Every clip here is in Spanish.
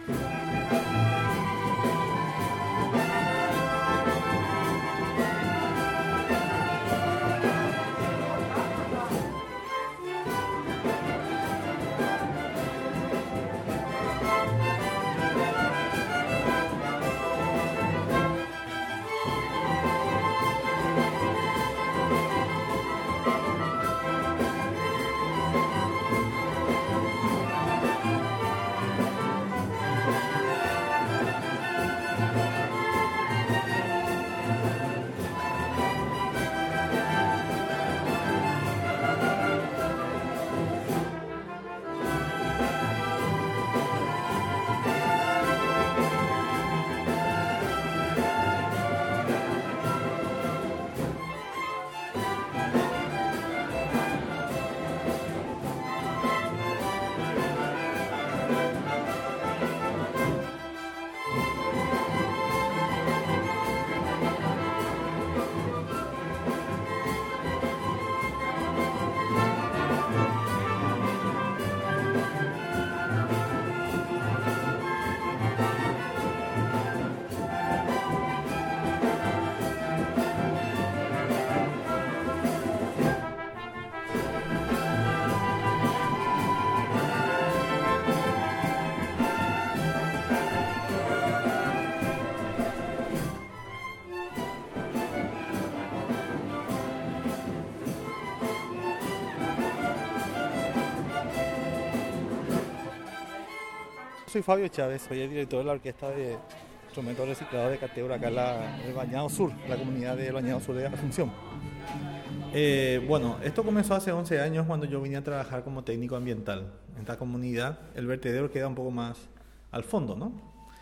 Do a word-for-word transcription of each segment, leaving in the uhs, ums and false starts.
Soy Fabio Chávez, soy el director de la Orquesta de Instrumentos Reciclados de Cateura, acá en la, el Bañado Sur, la comunidad del Bañado Sur de Asunción. Eh, bueno, esto comenzó hace once años cuando yo vine a trabajar como técnico ambiental. En esta comunidad el vertedero queda un poco más al fondo, ¿no?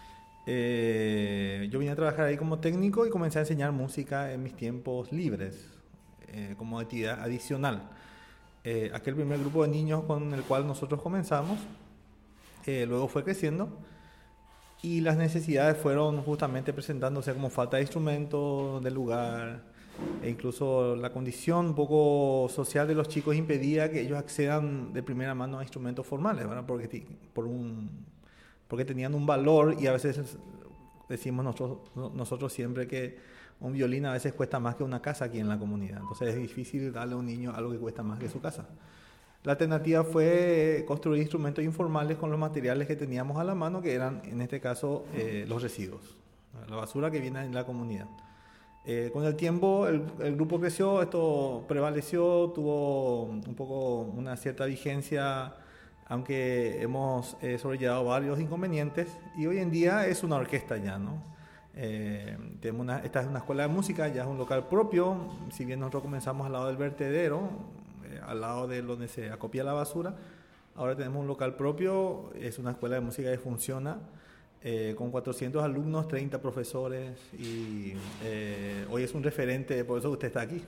Eh, yo vine a trabajar ahí como técnico y comencé a enseñar música en mis tiempos libres, eh, como actividad adicional. Eh, aquel primer grupo de niños con el cual nosotros comenzamos, eh, luego fue creciendo y las necesidades fueron justamente presentándose como falta de instrumentos del lugar, e incluso la condición un poco social de los chicos impedía que ellos accedan de primera mano a instrumentos formales, ¿verdad? Porque, por un, porque tenían un valor, y a veces decimos nosotros, nosotros siempre que un violín a veces cuesta más que una casa aquí en la comunidad. Entonces es difícil darle a un niño algo que cuesta más que su casa. La alternativa fue construir instrumentos informales con los materiales que teníamos a la mano, que eran en este caso eh, los residuos, la basura que viene en la comunidad. Eh, con el tiempo el, el grupo creció, esto prevaleció, tuvo un poco una cierta vigencia, aunque hemos eh, sobrellevado varios inconvenientes, y hoy en día es una orquesta ya, ¿no? Eh, tenemos una, esta es una escuela de música, ya es un local propio, si bien nosotros comenzamos al lado del vertedero, eh, al lado de donde se acopia la basura, ahora tenemos un local propio, es una escuela de música que funciona, Eh, con cuatrocientos alumnos, treinta profesores, y eh, hoy es un referente, por eso usted está aquí.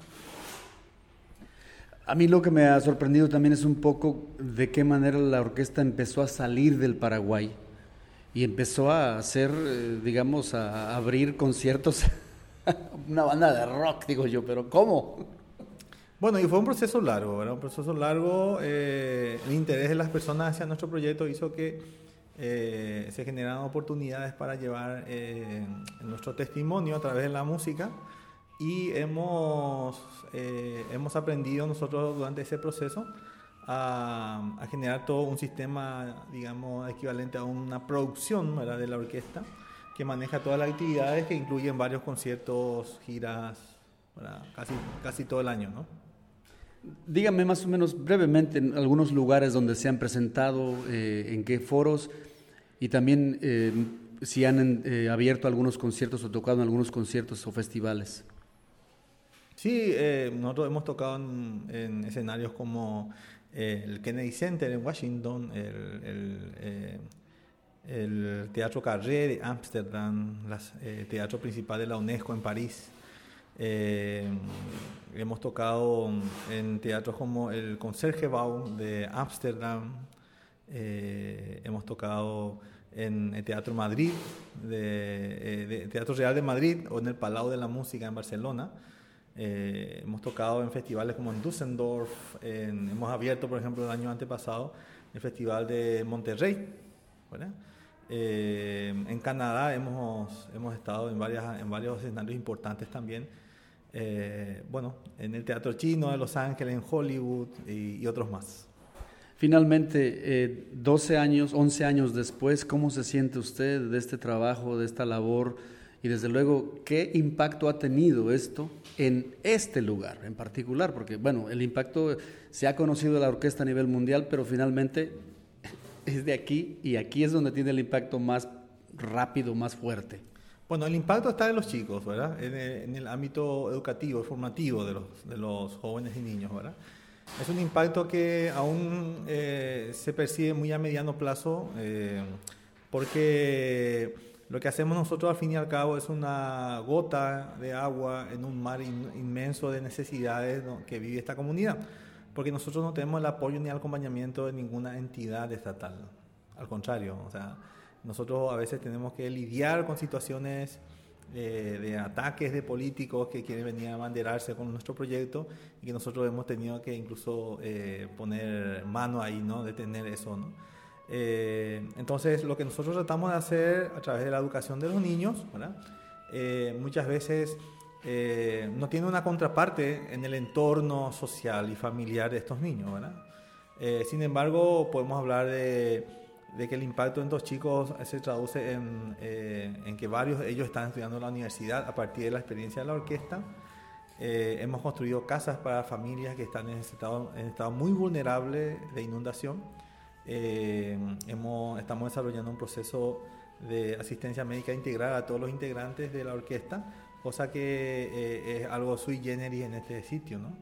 A mí lo que me ha sorprendido también es un poco de qué manera la orquesta empezó a salir del Paraguay y empezó a hacer, eh, digamos, a abrir conciertos, una banda de rock, digo yo, pero ¿cómo? Bueno, y fue un proceso largo, ¿verdad? Un proceso largo, eh, el interés de las personas hacia nuestro proyecto hizo que Eh, se generaron oportunidades para llevar eh, nuestro testimonio a través de la música, y hemos, eh, hemos aprendido nosotros durante ese proceso a, a generar todo un sistema, digamos, equivalente a una producción, ¿verdad?, de la orquesta, que maneja todas las actividades, que incluyen varios conciertos, giras, ¿verdad?, casi, casi todo el año, ¿no? Dígame más o menos brevemente en algunos lugares donde se han presentado, eh, en qué foros, y también eh, si han eh, abierto algunos conciertos o tocado en algunos conciertos o festivales. Sí, eh, nosotros hemos tocado en, en escenarios como eh, el Kennedy Center en Washington, el, el, eh, el Teatro Carré de Ámsterdam, el eh, Teatro Principal de la UNESCO en París. Eh, hemos tocado en teatros como el Concertgebouw de Ámsterdam, eh, hemos tocado en el Teatro Madrid, de, eh, de Teatro Real de Madrid, o en el Palau de la Música en Barcelona. Eh, hemos tocado en festivales como en Düsseldorf, en, hemos abierto, por ejemplo, el año antepasado el Festival de Monterrey, ¿verdad? Eh, en Canadá hemos, hemos estado en, varias, en varios escenarios importantes también. Eh, bueno, en el Teatro Chino de Los Ángeles, en Hollywood y, y otros más. Finalmente, eh, doce años, once años después, ¿cómo se siente usted de este trabajo, de esta labor? Y desde luego, ¿qué impacto ha tenido esto en este lugar en particular? Porque, bueno, el impacto se ha conocido de la orquesta a nivel mundial, pero finalmente es de aquí y aquí es donde tiene el impacto más rápido, más fuerte. Bueno, el impacto está en los chicos, ¿verdad? En el, en el ámbito educativo, formativo de los, de los jóvenes y niños, ¿verdad? Es un impacto que aún eh, se percibe muy a mediano plazo, eh, porque lo que hacemos nosotros al fin y al cabo es una gota de agua en un mar in, inmenso de necesidades, ¿no?, que vive esta comunidad, porque nosotros no tenemos el apoyo ni el acompañamiento de ninguna entidad estatal, al contrario, o sea, nosotros a veces tenemos que lidiar con situaciones Eh, de ataques de políticos que quieren venir a abanderarse con nuestro proyecto y que nosotros hemos tenido que incluso eh, poner mano ahí, ¿no?, detener eso, ¿no? Eh, entonces, lo que nosotros tratamos de hacer a través de la educación de los niños, ¿verdad? Eh, muchas veces eh, no tiene una contraparte en el entorno social y familiar de estos niños, ¿verdad? Eh, sin embargo, podemos hablar de de que el impacto en estos chicos se traduce en, eh, en que varios de ellos están estudiando en la universidad a partir de la experiencia de la orquesta. Eh, hemos construido casas para familias que están en estado, en estado muy vulnerable de inundación. Eh, hemos, estamos desarrollando un proceso de asistencia médica integral a todos los integrantes de la orquesta, cosa que eh, es algo sui generis en este sitio, ¿no?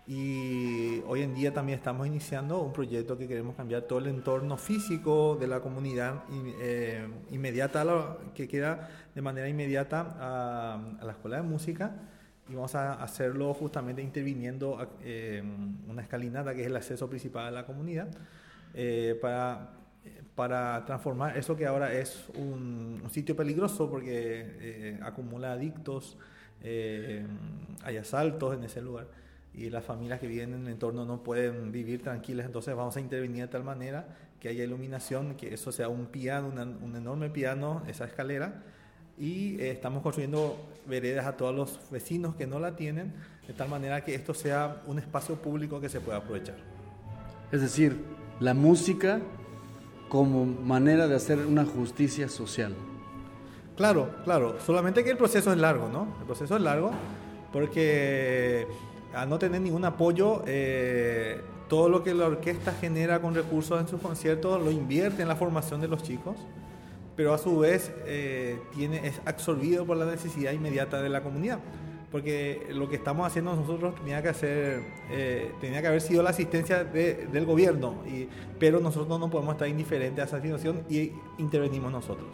Y hoy en día también estamos iniciando un proyecto que queremos cambiar todo el entorno físico de la comunidad eh, inmediata, a la, que queda de manera inmediata a, a la escuela de música, y vamos a hacerlo justamente interviniendo eh, una escalinata que es el acceso principal a la comunidad, eh, para, para transformar eso que ahora es un, un sitio peligroso porque eh, acumula adictos, eh, hay asaltos en ese lugar, y las familias que viven en el entorno no pueden vivir tranquilas. Entonces vamos a intervenir de tal manera que haya iluminación, que eso sea un piano, una, un enorme piano, esa escalera, y eh, estamos construyendo veredas a todos los vecinos que no la tienen, de tal manera que esto sea un espacio público que se pueda aprovechar. Es decir, la música como manera de hacer una justicia social. Claro, claro, solamente que el proceso es largo, ¿no? El proceso es largo porque al no tener ningún apoyo, eh, todo lo que la orquesta genera con recursos en sus conciertos lo invierte en la formación de los chicos, pero a su vez eh, tiene, es absorbido por la necesidad inmediata de la comunidad, porque lo que estamos haciendo nosotros tenía que hacer, eh, tenía que haber sido la asistencia de, del gobierno, y, pero nosotros no podemos estar indiferentes a esa situación y intervenimos nosotros.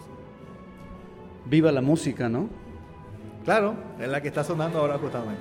Viva la música, ¿no? Claro, es la que está sonando ahora justamente.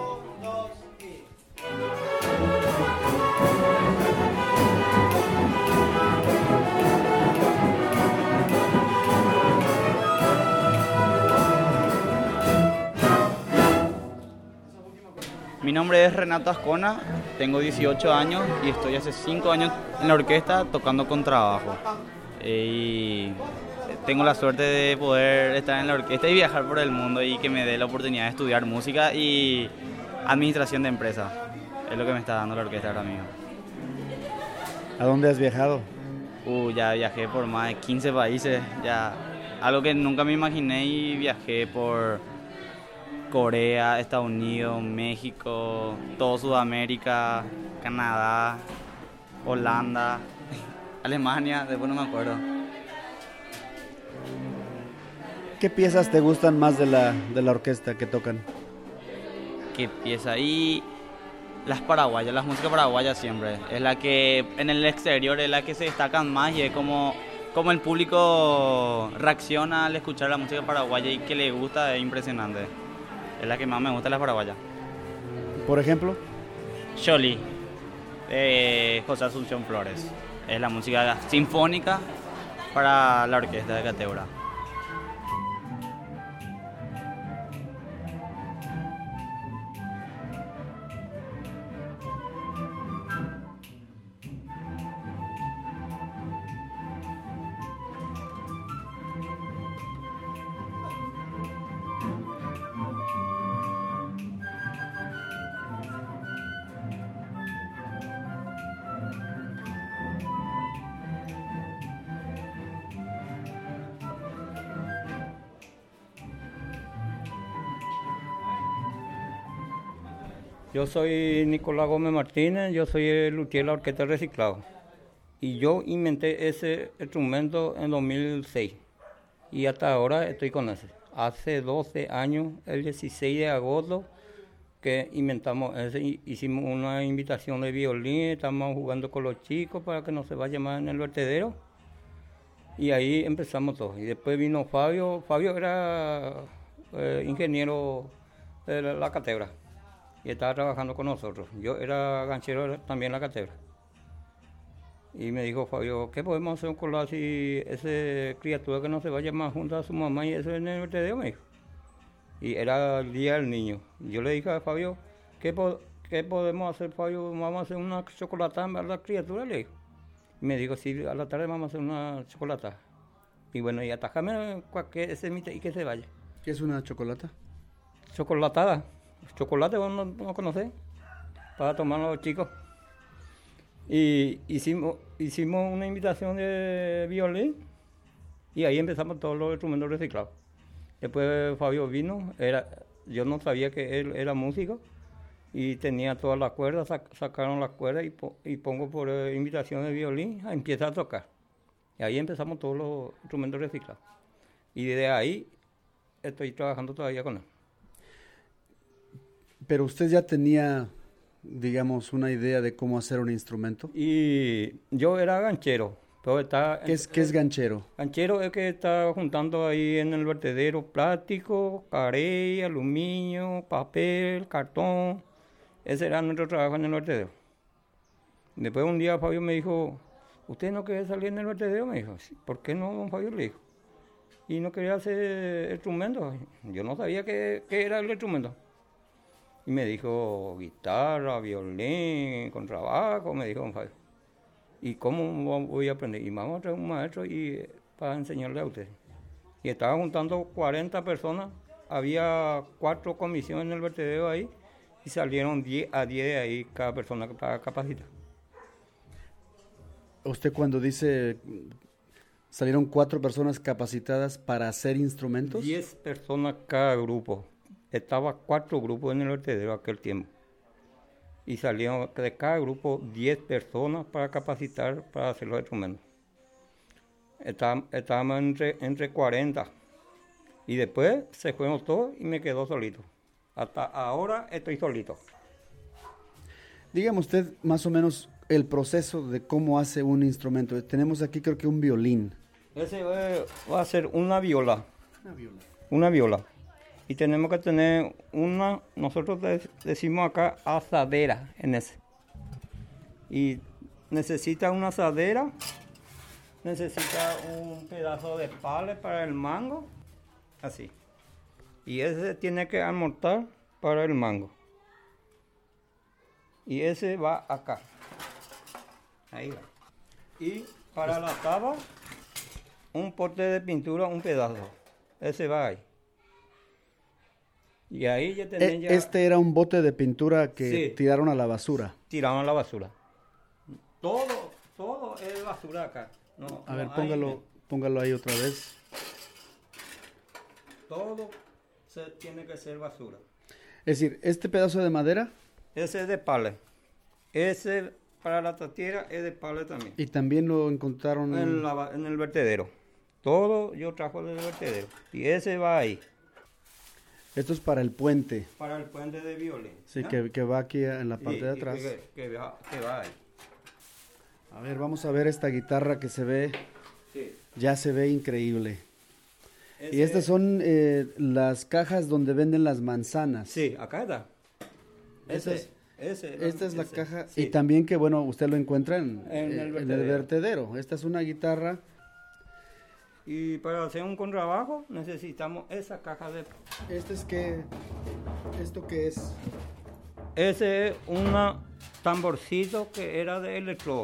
Mi nombre es Renato Ascona, tengo dieciocho años y estoy hace cinco años en la orquesta tocando contrabajo. Y tengo la suerte de poder estar en la orquesta y viajar por el mundo y que me dé la oportunidad de estudiar música y administración de empresas. Es lo que me está dando la orquesta ahora mismo. ¿A dónde has viajado? Uh, ya viajé por más de quince países, ya algo que nunca me imaginé, y viajé por Corea, Estados Unidos, México, todo Sudamérica, Canadá, Holanda, Alemania, después no me acuerdo. ¿Qué piezas te gustan más de la, de la orquesta que tocan? ¿Qué pieza? Y las paraguayas, las músicas paraguayas siempre. Es la que en el exterior es la que se destacan más, y es como, como el público reacciona al escuchar la música paraguaya y que le gusta, es impresionante. Es la que más me gusta, las paraguayas. Por ejemplo, Xoli, de José Asunción Flores. Es la música sinfónica para la orquesta de Cateura. Yo soy Nicolás Gómez Martínez, yo soy el luthier de la Orquesta Reciclado. Y yo inventé ese instrumento en dos mil seis y hasta ahora estoy con ese. Hace doce años, el dieciséis de agosto, que inventamos ese, hicimos una invitación de violín, estamos jugando con los chicos para que no se vaya más en el vertedero. Y ahí empezamos todo. Y después vino Fabio, Fabio era eh, ingeniero de la, la cátedra y estaba trabajando con nosotros. Yo era ganchero también en la cátedra. Y me dijo Fabio, ¿qué podemos hacer con la si esa criatura que no se vaya más junto a su mamá y eso en el vertedero? Me dijo. Y era el día del niño. Yo le dije a Fabio, ¿qué, po qué podemos hacer, Fabio? Vamos a hacer una chocolatada a la criatura, le dijo. Y me dijo, sí, a la tarde vamos a hacer una chocolatada. Y bueno, y atajame cualquier semita y que se vaya. ¿Qué es una chocolata? Chocolatada. Chocolate, vos no, no conocés, para tomar a los chicos. Y hicimos, hicimos una invitación de violín y ahí empezamos todos los instrumentos reciclados. Después Fabio vino, era, yo no sabía que él era músico y tenía todas las cuerdas, sac, sacaron las cuerdas y, po, y pongo por eh, invitación de violín, a empieza a tocar. Y ahí empezamos todos los instrumentos reciclados. Y desde ahí estoy trabajando todavía con él. Pero usted ya tenía, digamos, una idea de cómo hacer un instrumento. Y yo era ganchero. Pero está, ¿Qué es, ¿Qué es ganchero? Ganchero es que está juntando ahí en el vertedero plástico, carey, aluminio, papel, cartón. Ese era nuestro trabajo en el vertedero. Después un día Fabio me dijo, ¿usted no quiere salir en el vertedero? Me dijo, ¿por qué no, don Fabio? Le dijo. Y no quería hacer instrumentos. Yo no sabía qué, qué era el instrumento. Y me dijo, guitarra, violín, contrabajo, me dijo don Fabio. ¿Y cómo voy a aprender? Y vamos a traer un maestro y, para enseñarle a ustedes. Y estaba juntando cuarenta personas, había cuatro comisiones en el vertedero ahí, y salieron diez a diez de ahí cada persona para capacitar. Usted cuando dice, salieron cuatro personas capacitadas para hacer instrumentos. diez personas cada grupo. Estaba cuatro grupos en el vertedero aquel tiempo. Y salieron de cada grupo diez personas para capacitar para hacer los instrumentos. Estábamos, estábamos entre, entre cuarenta. Y después se fueron todos y me quedó solito. Hasta ahora estoy solito. Dígame usted más o menos el proceso de cómo hace un instrumento. Tenemos aquí creo que un violín. Ese va, va a ser una viola. Una viola. Una viola. Y tenemos que tener una, nosotros decimos acá, asadera en ese. Y necesita una asadera, necesita un pedazo de pala para el mango, así. Y ese tiene que amortar para el mango. Y ese va acá. Ahí va. Y para la taba, un pote de pintura, un pedazo. Ese va ahí. Y ahí ya tenés ya... Este era un bote de pintura que sí, tiraron a la basura. Tiraron a la basura. Todo, todo es basura acá. No, a no ver, hay... póngalo, póngalo ahí otra vez. Todo se tiene que ser basura. Es decir, este pedazo de madera... Ese es de pala. Ese para la tatiera es de pala también. Y también lo encontraron... En, la, en el vertedero. Todo yo trajo del vertedero. Y ese va ahí. Esto es para el puente. Para el puente de violín. Sí, ¿no? que, que va aquí en la parte y, de atrás. Que, que, va, que va ahí. A ver, vamos a ver esta guitarra que se ve, sí, ya se ve increíble. Ese, y estas son eh, las cajas donde venden las manzanas. Sí, acá está. Ese, es, ese, esta es la ese, caja. Sí. Y también que, bueno, usted lo encuentra en, en, eh, el, vertedero. en el vertedero. Esta es una guitarra. Y para hacer un contrabajo necesitamos esa caja de... ¿Este es qué? ¿Esto qué es? Ese es un tamborcito que era de electrodo.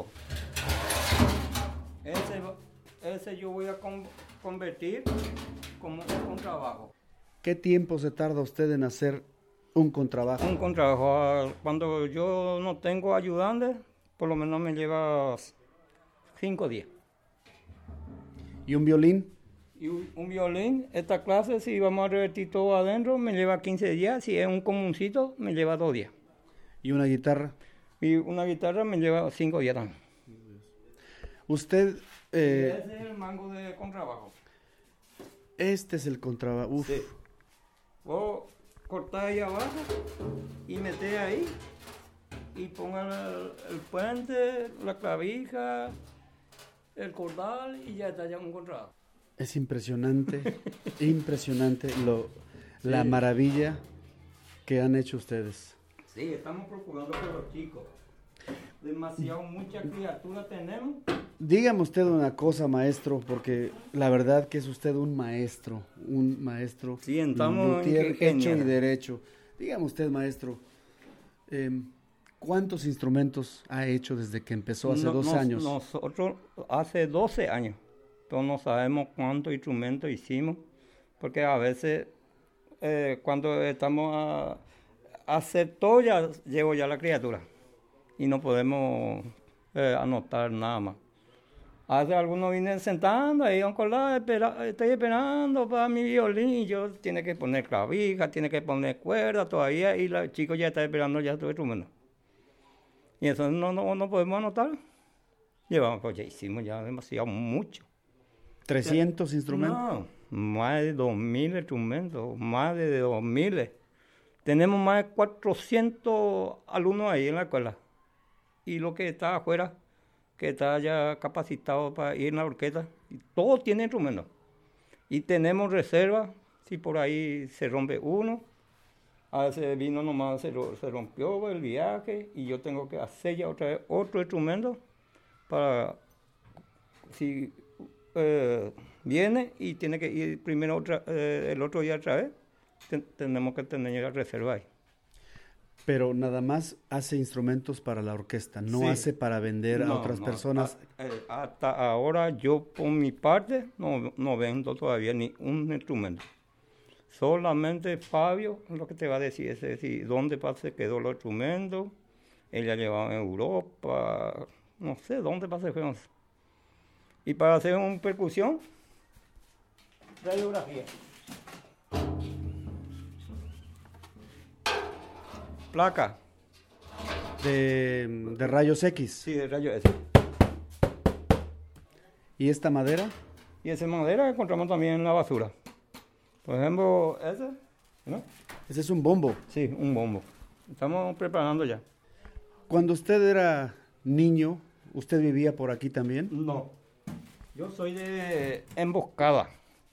Ese, ese yo voy a con, convertir como un contrabajo. ¿Qué tiempo se tarda usted en hacer un contrabajo? Un contrabajo, cuando yo no tengo ayudantes, por lo menos me lleva cinco días. ¿Y un violín? Y un, un violín, esta clase, si vamos a revertir todo adentro, me lleva quince días. Si es un comuncito, me lleva dos días. ¿Y una guitarra? Y una guitarra me lleva cinco días también. Usted... Eh, Ese es el mango de contrabajo. Este es el contrabajo. Uf. Sí. Vos cortás ahí abajo y metés ahí y pongan el, el puente, la clavija, el cordal y ya está ya un contrabajo. Es impresionante, impresionante lo, sí. La maravilla que han hecho ustedes. Sí, estamos procurando por los chicos. Demasiado mucha criatura tenemos. Dígame usted una cosa, maestro, porque la verdad que es usted un maestro, un maestro. Sí, estamos hecho y derecho. Dígame usted, maestro, eh, ¿cuántos instrumentos ha hecho desde que empezó hace no, dos nos, años? Nosotros hace doce años, pero no sabemos cuántos instrumentos hicimos, porque a veces eh, cuando estamos a, a hacer todo ya llevo ya la criatura y no podemos eh, anotar nada más. Hace algunos vienen sentando ahí, oncolá, espera, estoy esperando para mi violín, y yo tiene que poner clavija, tiene que poner cuerda todavía, y los chicos ya están esperando ya todo instrumento. Y eso no, no, no podemos anotar. Llevamos, pues ya hicimos ya demasiado, mucho. ¿trescientos instrumentos? No, más de dos mil instrumentos, más de dos mil. Tenemos más de cuatrocientos alumnos ahí en la escuela. Y lo que está afuera, que está ya capacitado para ir en la orquesta, y todos tienen instrumentos. Y tenemos reserva, si por ahí se rompe uno, a veces vino nomás, se, se rompió el viaje, y yo tengo que hacer ya otra vez otro instrumento, para, si eh, viene y tiene que ir primero otra, eh, el otro día otra vez, ten, tenemos que tener la reserva ahí. Pero nada más hace instrumentos para la orquesta, no sí. hace para vender no, a otras no. personas. A, eh, hasta ahora yo por mi parte no, no vendo todavía ni un instrumento. Solamente Fabio lo que te va a decir es decir, dónde se quedó los instrumentos. Él ya llevaba en Europa, no sé dónde se fue. Y para hacer una percusión, radiografía. Placa. De, de rayos X. Sí, de rayos X. ¿Y esta madera? Y esa madera encontramos también en la basura. Por ejemplo, ese, ¿no? Ese es un bombo. Sí, un bombo. Estamos preparando ya. Cuando usted era niño, ¿usted vivía por aquí también? No. Yo soy de Emboscada.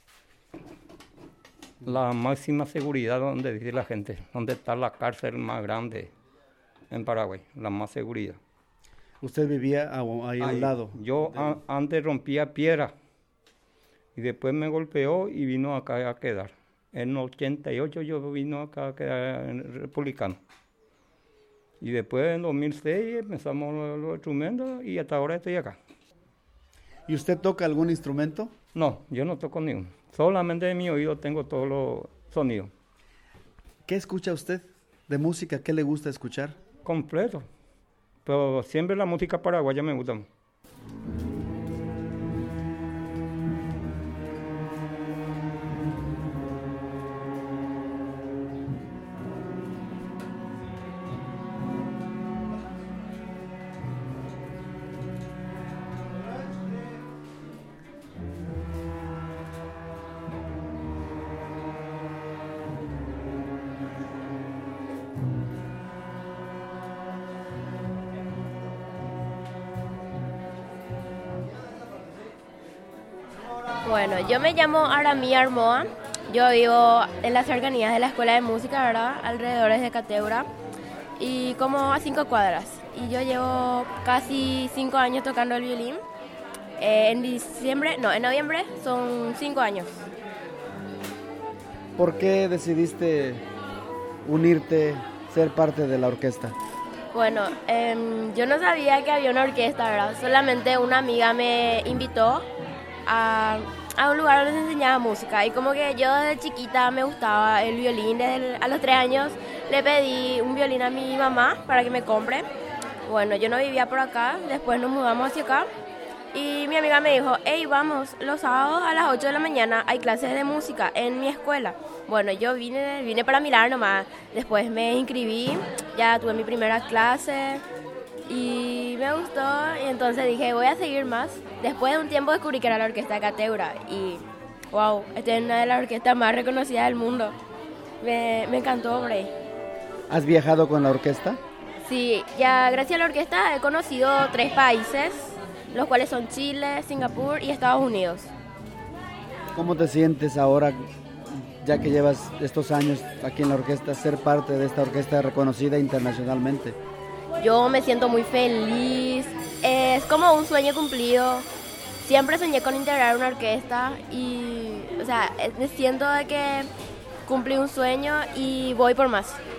La máxima seguridad donde dice la gente, donde está la cárcel más grande en Paraguay, la más seguridad. ¿Usted vivía ahí, ahí al lado? Yo de... a, antes rompía piedra y después me golpeó y vino acá a quedar. En ochenta y ocho yo vino acá a quedar en Republicano. Y después en dos mil seis empezamos los, los instrumentos y hasta ahora estoy acá. ¿Y usted toca algún instrumento? No, yo no toco ni uno. Solamente en mi oído tengo todos los sonidos. ¿Qué escucha usted de música? ¿Qué le gusta escuchar? Completo. Pero siempre la música paraguaya me gusta. Bueno, yo me llamo Aramí Armoa, yo vivo en las cercanías de la Escuela de Música, ¿verdad? Alrededores de Cateura, y como a cinco cuadras. Y yo llevo casi cinco años tocando el violín. Eh, en diciembre, no, en noviembre son cinco años. ¿Por qué decidiste unirte, ser parte de la orquesta? Bueno, eh, yo no sabía que había una orquesta, ¿verdad? Solamente una amiga me invitó a, a un lugar donde se enseñaba música, y como que yo desde chiquita me gustaba el violín. Desde el, a los tres años le pedí un violín a mi mamá para que me compre. Bueno, yo no vivía por acá, después nos mudamos hacia acá Y mi amiga me dijo, hey, vamos, los sábados a las ocho de la mañana hay clases de música en mi escuela. Bueno, yo vine, vine para mirar nomás, después me inscribí, ya tuve mi primera clase y me gustó, y entonces dije, voy a seguir más. Después de un tiempo descubrí que era la orquesta de Cateura y wow, esta es una de las orquestas más reconocidas del mundo. Me, me encantó, Bray. ¿Has viajado con la orquesta? Sí, ya gracias a la orquesta he conocido tres países, los cuales son Chile, Singapur y Estados Unidos. ¿Cómo te sientes ahora, ya que llevas estos años aquí en la orquesta, ser parte de esta orquesta reconocida internacionalmente? Yo me siento muy feliz, es como un sueño cumplido. Siempre soñé con integrar una orquesta y, o sea, me siento de que cumplí un sueño y voy por más.